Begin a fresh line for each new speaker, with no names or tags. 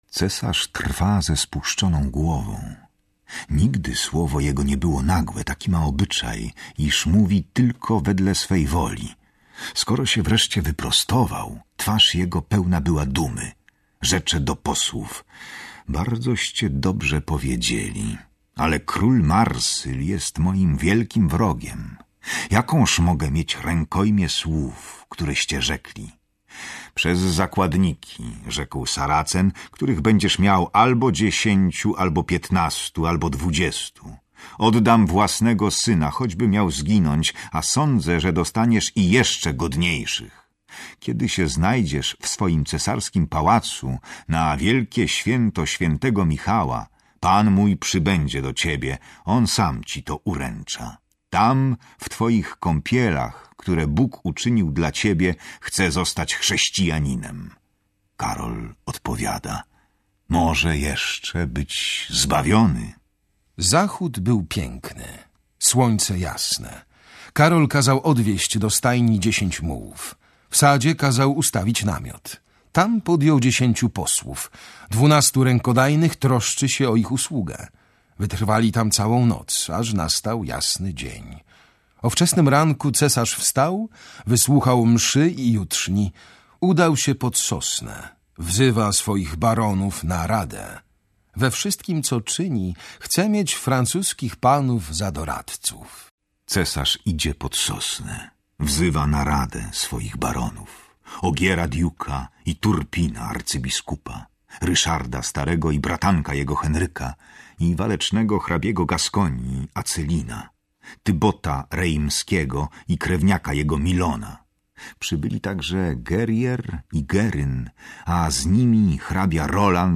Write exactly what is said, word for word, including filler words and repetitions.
Cesarz trwa ze spuszczoną głową. Nigdy słowo jego nie było nagłe, taki ma obyczaj, iż mówi tylko wedle swej woli. Skoro się wreszcie wyprostował, twarz jego pełna była dumy. Rzecze do posłów: bardzoście dobrze powiedzieli, ale król Marsyl jest moim wielkim wrogiem. Jakąż mogę mieć rękojmię słów, któreście rzekli? Przez zakładniki, rzekł Saracen, których będziesz miał albo dziesięciu, albo piętnastu, albo dwudziestu. Oddam własnego syna, choćby miał zginąć, a sądzę, że dostaniesz i jeszcze godniejszych. Kiedy się znajdziesz w swoim cesarskim pałacu na wielkie święto świętego Michała, Pan mój przybędzie do ciebie, on sam ci to uręcza. Tam, w twoich kąpielach, które Bóg uczynił dla ciebie, chcę zostać chrześcijaninem. Karol odpowiada: może jeszcze być zbawiony.
Zachód był piękny, słońce jasne. Karol kazał odwieźć do stajni dziesięć mułów. W sadzie kazał ustawić namiot. Tam podjął dziesięciu posłów. Dwunastu rękodajnych troszczy się o ich usługę. Wytrwali tam całą noc, aż nastał jasny dzień. O wczesnym ranku cesarz wstał, wysłuchał mszy i jutrzni. Udał się pod sosnę. Wzywa swoich baronów na radę. We wszystkim, co czyni, chce mieć francuskich panów za doradców.
Cesarz idzie pod sosnę. Wzywa na radę swoich baronów. Ogiera Diuka i Turpina arcybiskupa, Ryszarda Starego i bratanka jego Henryka i walecznego hrabiego Gaskonii Acelina, Tybota Reimskiego i krewniaka jego Milona. Przybyli także Gerier i Geryn, a z nimi hrabia Roland